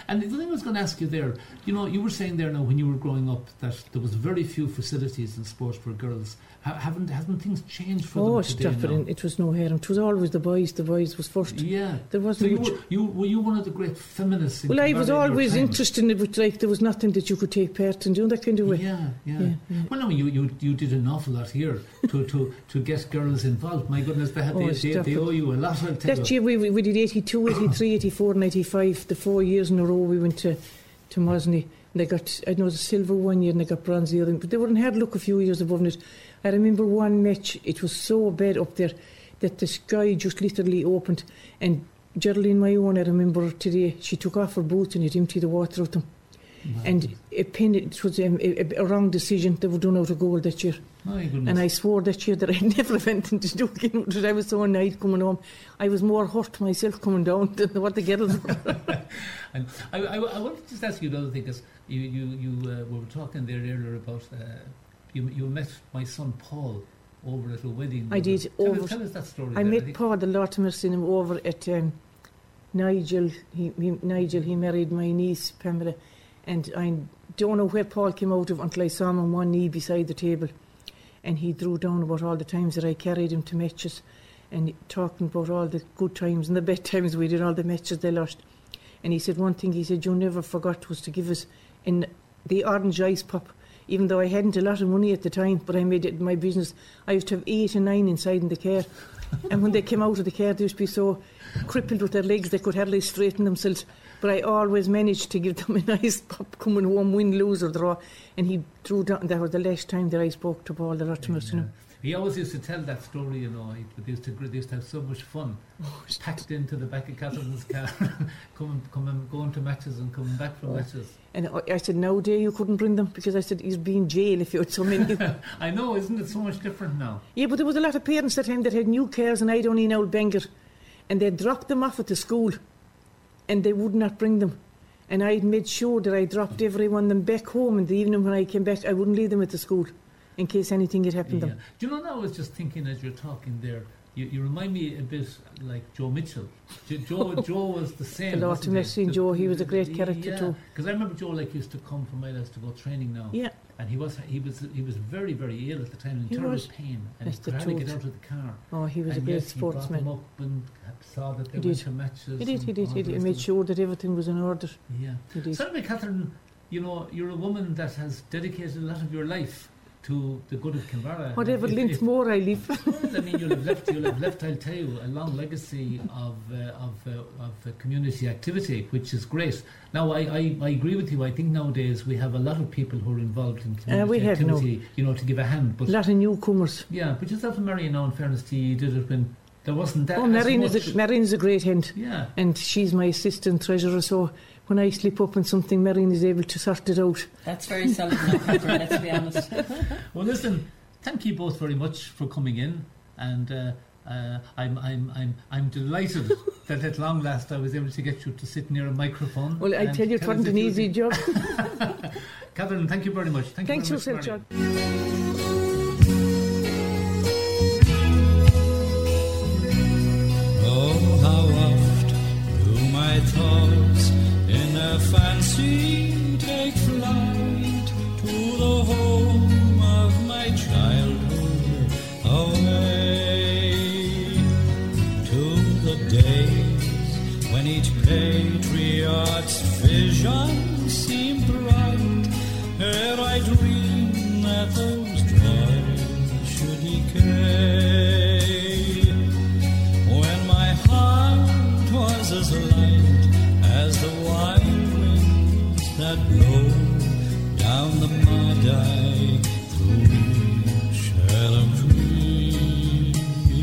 And the thing I was going to ask you there, you were saying there now when you were growing up that there was very few facilities in sports for girls. Haven't things changed for them today?
Oh, stop it! It was no harm. It was always the boys. The boys was first.
Yeah,
there wasn't.
So were you one of the great feminists?
Well, I was always interested in it, but like there was nothing that you could take part in doing that kind of way.
Yeah. Well, no, you did an awful lot here to get girls involved. My goodness, they owe you a lot.
That year we did 82, 83, 84 and 85. The 4 years in a row we went to Mosney. They got, I know, the silver one year and they got bronze the other, but they weren't hard luck a few years above it. I remember one match, it was so bad up there that the sky just literally opened, and Geraldine, my own, I remember today, she took off her boots and it emptied the water out them. Wow. And it was a wrong decision. They were done out of goal that year.
My goodness.
And I swore that year that I'd never have anything to do again with it. I was so annoyed coming home. I was more hurt myself coming down than what the girls were.
And I wanted to just ask you another thing, because you were talking there earlier about you met my son Paul over at a wedding.
I did.
Tell us that story.
I met Paul, the Lord mercy him, over at Nigel. He married my niece Pamela, and I don't know where Paul came out of until I saw him on one knee beside the table, and he drew down about all the times that I carried him to matches, and talking about all the good times and the bad times we did, all the matches they lost. And he said one thing, he said, you never forgot, was to give us in the orange ice pop. Even though I hadn't a lot of money at the time, but I made it my business. I used to have 8 and 9 inside in the car. And when they came out of the car, they used to be so crippled with their legs they could hardly straighten themselves. But I always managed to give them a nice pop coming home, win, lose or draw. And he drew down. That was the last time that I spoke to Paul the Rottimer.
He always used to tell that story, They used to have so much fun, packed into the back of Catherine's car, going to matches and coming back from matches. And
I said, nowadays you couldn't bring them, because I said, you'd be in jail if you had so many.
I know, isn't it so much different now?
Yeah, but there was a lot of parents that time that had new cars, and I'd only an old Bangor, and they'd drop them off at the school, and they would not bring them. And I'd made sure that I dropped every one of them back home in the evening when I came back. I wouldn't leave them at the school in case anything had happened to them.
Do you know, now I was just thinking as you're talking there, you remind me a bit like Joe Mitchell. Joe was the same.
The Lord to mercy Joe, he was a great character too.
Because I remember Joe used to come from Ireland to go training now.
Yeah.
And he was very, very ill at the time, in terrible pain, and he could hardly get out of the car.
Oh, he was a great sportsman.
He brought them up and saw that they went to matches.
He did. He made sure that everything was in order.
Yeah. So anyway, Catherine, you're a woman that has dedicated a lot of your life to the good of Kinvara.
Whatever length more I live.
Well, I mean, you'll have left, I'll tell you, a long legacy of community activity, which is great. Now, I agree with you. I think nowadays we have a lot of people who are involved in community activity, to give a hand. But
a lot of newcomers.
Yeah, but yourself and Marion, now in fairness to you, did it when there wasn't that.
Oh, Marion's a great hand.
Yeah.
And she's my assistant treasurer, so when I slip up on something, Marion is able to sort it out.
That's very seldom, let's be honest.
Well, listen, thank you both very much for coming in, and I'm delighted that at long last I was able to get you to sit near a microphone.
Well, I tell you, it wasn't an easy job.
Catherine, thank you very much.
Thanks yourself, John.
Oh, how oft do my thoughts in a fancy take flight to the home of my childhood, away to the days when each patriot's vision seemed bright, ere I dreamed that those joys should decay, when my heart was as light as the wild winds that blow down the Madai through Shalom Tree,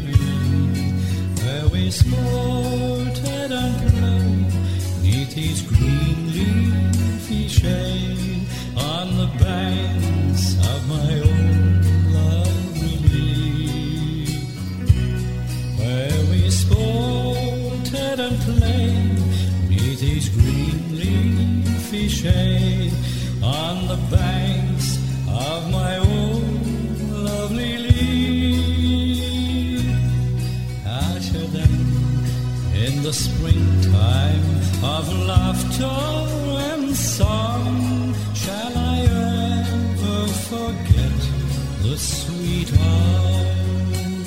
where we sported and played neath each green leafy shade on the banks of my own lovely lake, where we sported and played neath each green leafy shade on the banks of my own lovely lake. Asher then, in the springtime of laughter the sweet hour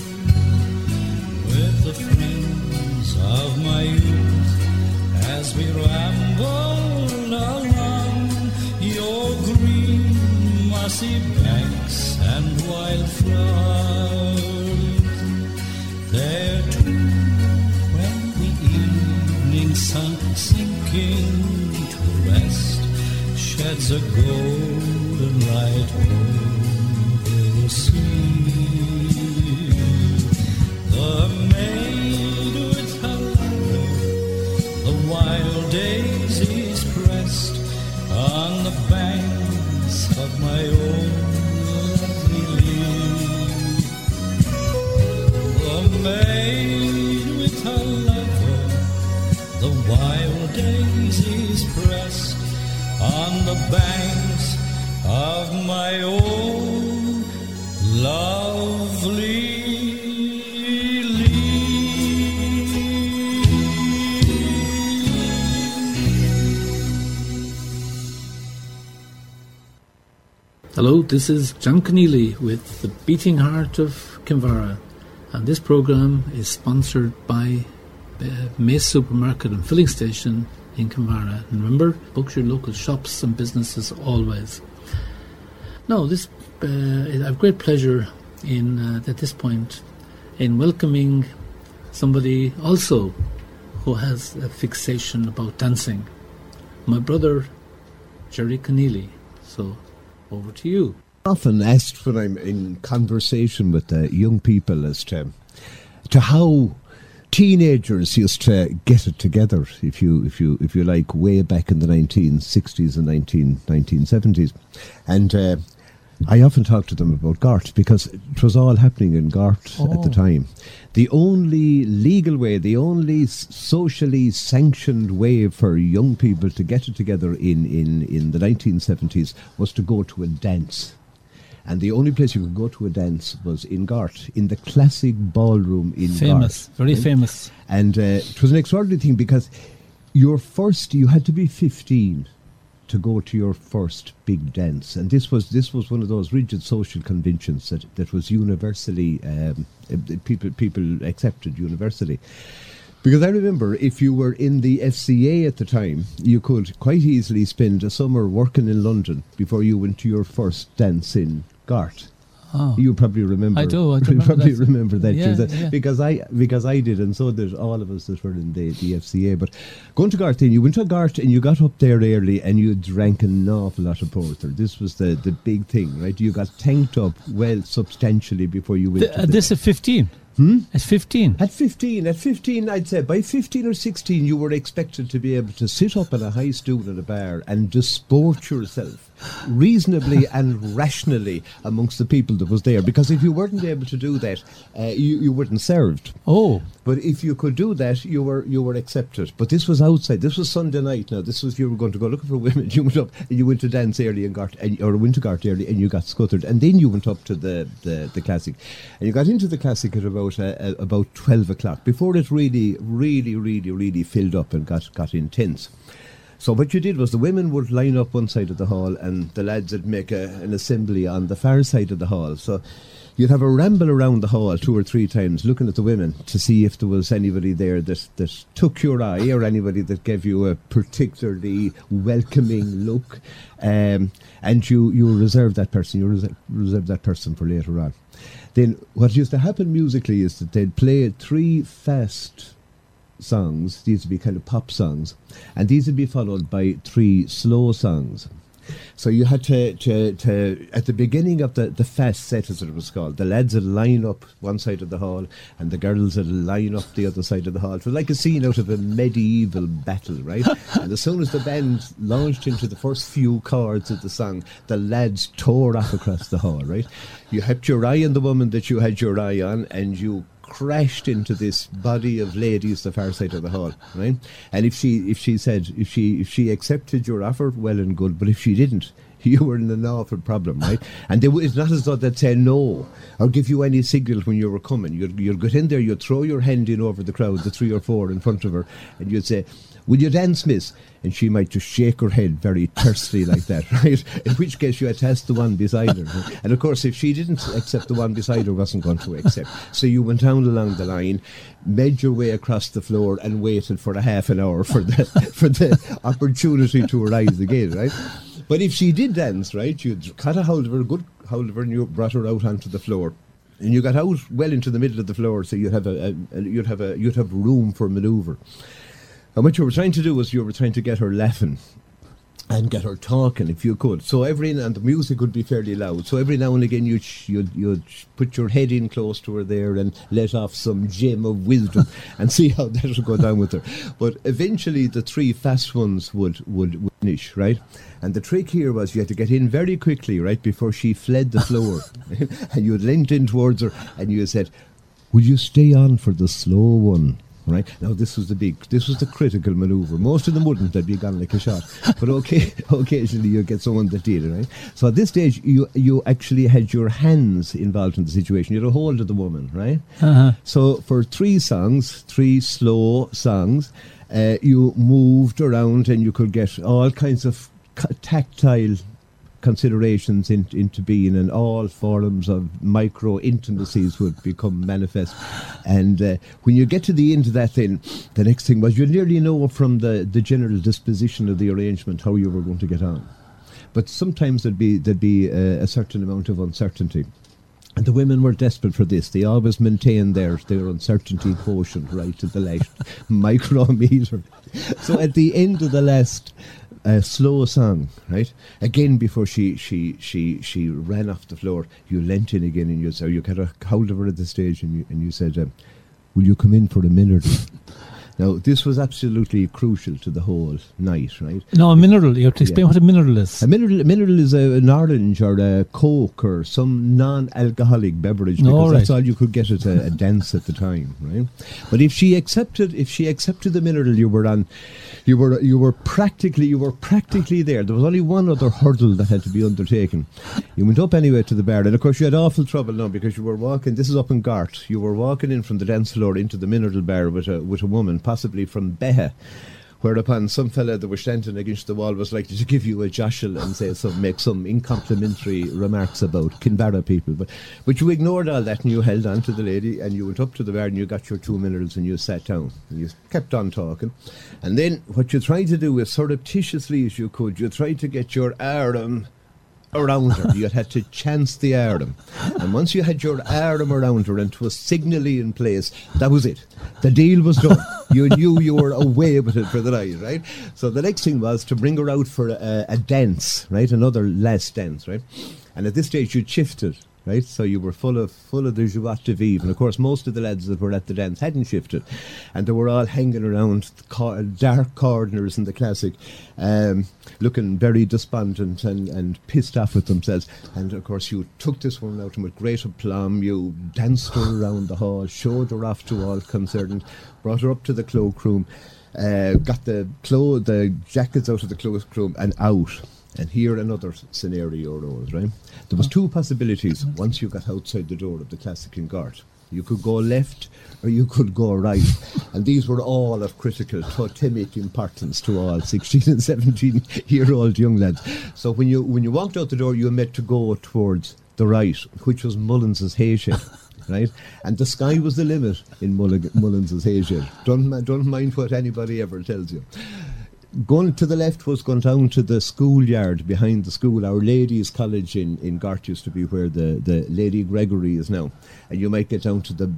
with the friends of my youth as we rambled along your green mossy banks and wild flowers. There too, when the evening sun sinking to rest sheds a golden light over the sea, the maid with her lover, the wild daisies pressed on the banks of my own lovely lea. The maid with her lover, the wild daisies pressed on the banks of my own lovely lea.
Hello, this is John Keneally with The Beating Heart of Kinvara, and this programme is sponsored by Mace Supermarket and Filling Station in Kinvara. And remember, book your local shops and businesses always. Now, I have great pleasure at this point in welcoming somebody also who has a fixation about dancing, my brother Jerry Keneally. So over to you.
Often asked when I'm in conversation with young people as to how teenagers used to get it together, if you like, way back in the 1960s and 1970s, and I often talk to them about Gart because it was all happening in Gart at the time. The only legal way, the only socially sanctioned way for young people to get it together in the 1970s was to go to a dance. And the only place you could go to a dance was in Gart, in the classic ballroom in
famous,
Gart.
Very famous.
And it was an extraordinary thing because you had to be 15 to go to your first big dance. And this was one of those rigid social conventions that was universally, people accepted universally. Because I remember if you were in the FCA at the time, you could quite easily spend a summer working in London before you went to your first dance in Gart.
Oh.
You probably remember.
I do.
Remember that.
Yeah.
Because I did, and so did all of us that were in the FCA. But going to Gart, then you went to Gart and you got up there early and you drank an awful lot of porter. This was the big thing, right? You got tanked up well substantially before you went.
This at 15. At 15?
At 15, I'd say. By 15 or 16, you were expected to be able to sit up in a high stool at a bar and disport yourself reasonably and rationally amongst the people that was there. Because if you weren't able to do that, you weren't served.
Oh.
But if you could do that, you were accepted. But this was outside. This was Sunday night. Now, this was, you were going to go looking for women. You went up and you went to dance early in Gart, or went to Gart early, and you got scuttered. And then you went up to the classic. And you got into the classic at about 12 o'clock, before it really filled up and got intense. So what you did was the women would line up one side of the hall and the lads would make an assembly on the far side of the hall. So you'd have a ramble around the hall 2 or 3 times looking at the women to see if there was anybody there that took your eye, or anybody that gave you a particularly welcoming look, and you reserve that person. You reserve that person for later on. Then what used to happen musically is that they'd play 3 fast songs. These would be kind of pop songs, and these would be followed by 3 slow songs. So you had to at the beginning of the fast set, as it was called, the lads would line up one side of the hall and the girls would line up the other side of the hall. It was like a scene out of a medieval battle, right? And as soon as the band launched into the first few chords of the song, the lads tore off across the hall, right? You had your eye on the woman that you had your eye on, and you crashed into this body of ladies the far side of the hall, right? And if she accepted your offer, well and good, but if she didn't, you were in an awful problem, right? And it's not as though they'd say no or give you any signal when you were coming. You'd get in there, you'd throw your hand in over the crowd, the 3 or 4 in front of her, and you'd say, "Will you dance, miss?" And she might just shake her head very tersely like that, right? In which case you had to ask the one beside her. Right? And of course, if she didn't accept, the one beside her wasn't going to accept. So you went down along the line, made your way across the floor, and waited for a half an hour for the opportunity to arise again, right? But if she did dance, right, you'd cut a hold of her, good hold of her, and you brought her out onto the floor. And you got out well into the middle of the floor, so you'd have room for manoeuvre. And what you were trying to do was you were trying to get her laughing and get her talking, if you could. So and the music would be fairly loud. So every now and again you'd put your head in close to her there and let off some gem of wisdom and see how that would go down with her. But eventually the 3 fast ones would finish, right? And the trick here was you had to get in very quickly, right, before she fled the floor. And you'd leant in towards her and you said, "Will you stay on for the slow one?" Right now, this was the critical manoeuvre. Most of them wouldn't; they'd be gone like a shot. But occasionally you get someone that did, right? So at this stage, you actually had your hands involved in the situation. You had a hold of the woman, right? Uh-huh. So for 3 slow songs, you moved around, and you could get all kinds of tactile considerations into being, and all forms of micro intimacies would become manifest. And when you get to the end of that, then the next thing was you nearly know from the general disposition of the arrangement how you were going to get on. But sometimes there'd be a certain amount of uncertainty. And the women were desperate for this. They always maintained their uncertainty quotient right to the last micrometer. So at the end of the last slow song, right? Again, before she ran off the floor, you leant in again, and you got a hold of her at the stage, and you said, "Will you come in for a minute?" Now, this was absolutely crucial to the whole night, right?
No, a mineral. You have to explain what a mineral is.
A mineral is an orange or a Coke or some non-alcoholic beverage, because that's all you could get at a dance at the time, right? But if she accepted the mineral, you were practically there. There was only one other hurdle that had to be undertaken. You went up anyway to the bar, and of course you had awful trouble now, because you were walking. This is up in Gart. You were walking in from the dance floor into the mineral bar with a woman, possibly from Beha, whereupon some fella that was standing against the wall was likely to give you a jostle and make some incomplimentary remarks about Kinvara people. But you ignored all that, and you held on to the lady, and you went up to the bar, and you got your 2 minerals, and you sat down, and you kept on talking. And then what you tried to do, as surreptitiously as you could, you tried to get your arm around her. You had to chance the arm. And once you had your arm around her and it was signally in place, that was it. The deal was done. You knew you were away with it for the night, right? So the next thing was to bring her out for a dance, right? Another last dance, right? And at this stage you shifted, right? So you were full of the joie de vivre. And of course most of the lads that were at the dance hadn't shifted, and they were all hanging around dark corners in the classic, looking very despondent and pissed off with themselves. And of course you took this one out, and with great aplomb you danced her around the hall, showed her off to all concerned, brought her up to the cloakroom, got the jackets out of the cloakroom and out. And here another scenario arose, right? There was 2 possibilities once you got outside the door of the Classic in Gart. You could go left or you could go right. And these were all of critical, totemic importance to all 16 and 17-year-old young lads. So when you walked out the door, you were meant to go towards the right, which was Mullins's Hayshed. Right, and the sky was the limit in Mullins's Hayshed. Don't mind what anybody ever tells you. Going to the left was going down to the schoolyard behind the school. Our Ladies' College in Gart used to be where the Lady Gregory is now, and you might get down to the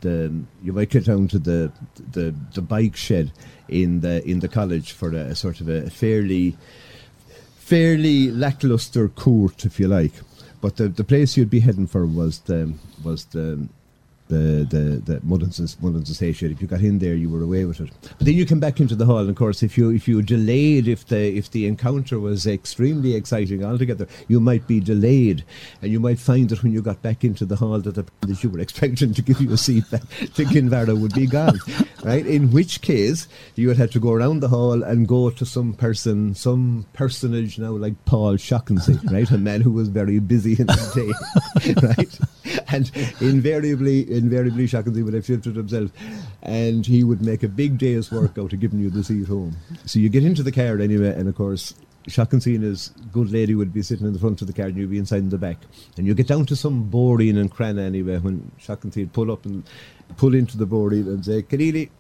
bike shed in the college for a sort of a fairly lackluster court, if you like. But the place you'd be heading for was the the Mullins Estate. If you got in there, you were away with it. But then you came back into the hall, and of course, if you delayed, if the encounter was extremely exciting altogether, you might be delayed, and you might find that when you got back into the hall, that you were expecting to give you a seat back to Kinvara would be gone, right? In which case, you would have to go around the hall and go to some personage now like Paul Shaughnessy, right? A man who was very busy in the day, right? And invariably Shaughnessy would have shifted himself, and he would make a big day's work out of giving you the seat home. So you get into the car anyway, and of course Shaughnessy and his good lady would be sitting in the front of the car, and you'd be inside in the back. And you get down to some boarding in Cranna anyway, when Shaughnessy would pull up and pull into the boarding and say, "Keneally,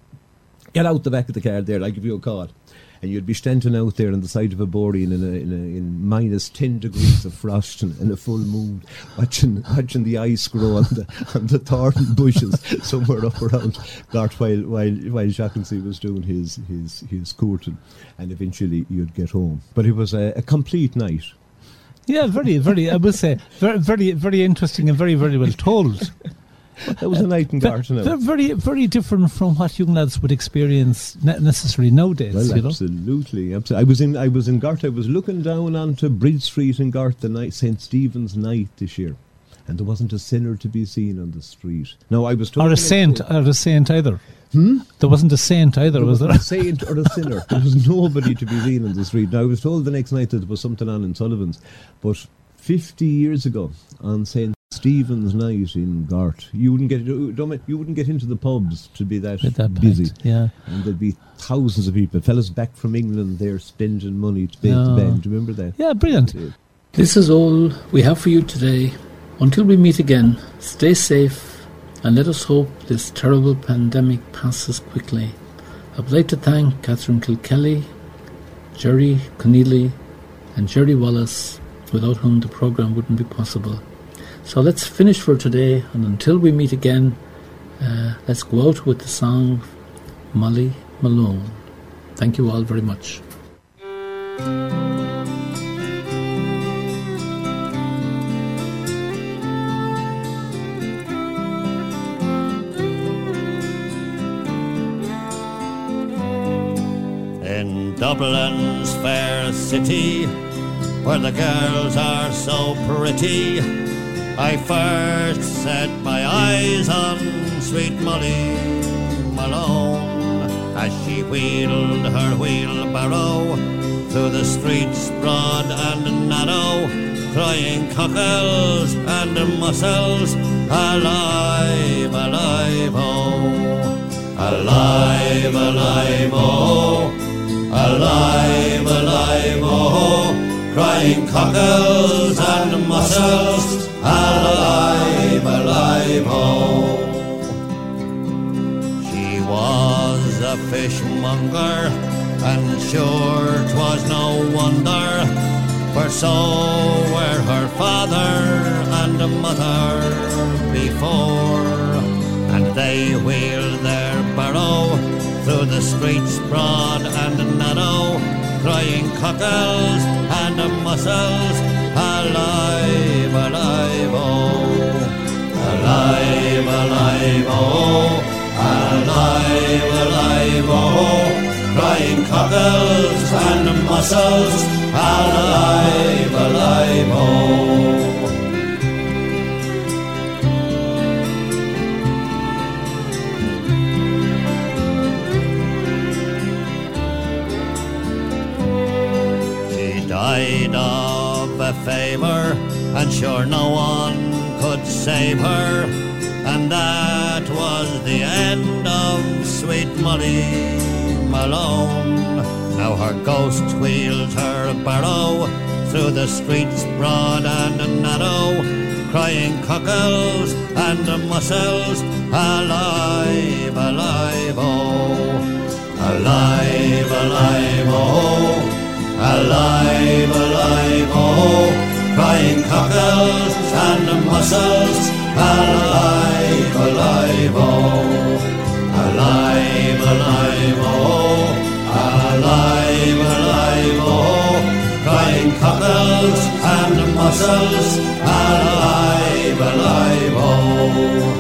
get out the back of the car there, I'll give you a call." And you'd be standing out there on the side of a boarding in minus 10 degrees of frost and a full moon, watching the ice grow on the thorn bushes somewhere up around Gart while Shaughnessy was doing his courting, and eventually you'd get home. But it was a complete night.
Yeah, very, very, I would say, very, very, very interesting and very, very well told.
That was a night in Gart.
They're very, very different from what young lads would experience necessarily nowadays.
Well, absolutely. I was in Gart. I was looking down onto Bridge Street in Gart the night, St. Stephen's night this year, and there wasn't a sinner to be seen on the street. No, I was told,
or a saint either. There wasn't a saint either, was there?
A saint or a sinner. There was nobody to be seen on the street. Now, I was told the next night that there was something on in Sullivan's, but 50 years ago on St. Stephen's night in Gart, you wouldn't get into the pubs to be that busy.
Yeah,
and there'd be thousands of people, fellas back from England, there spending money to pay the band. Do you remember that?
Yeah, brilliant.
This is all we have for you today. Until we meet again, stay safe, and let us hope this terrible pandemic passes quickly. I would like to thank Catherine Kilkelly, Jerry Keneally, and Jerry Wallace, without whom the programme wouldn't be possible. So let's finish for today, and until we meet again, let's go out with the song Molly Malone. Thank you all very much.
In Dublin's fair city, where the girls are so pretty, I first set my eyes on sweet Molly Malone, as she wheeled her wheelbarrow through the streets broad and narrow, crying cockles and mussels, alive, alive, oh, alive, alive, oh, alive, alive, oh, crying cockles and mussels, alive, alive, oh. She was a fishmonger, and sure 'twas no wonder, for so were her father and mother before, and they wheeled their barrow through the streets broad and narrow, crying cockles and mussels, alive, alive, oh, alive, alive, oh, alive, alive, oh, crying cockles and mussels, alive, alive, oh. Died of a fever, and sure no one could save her, and that was the end of sweet Molly Malone. Now her ghost wheels her barrow through the streets broad and narrow, crying cockles and mussels, alive, alive, oh, alive, alive, oh, alive, alive, oh, crying cockles and mussels, alive, alive, oh, alive, alive, oh, alive, alive, oh, crying cockles and mussels, alive, alive, oh.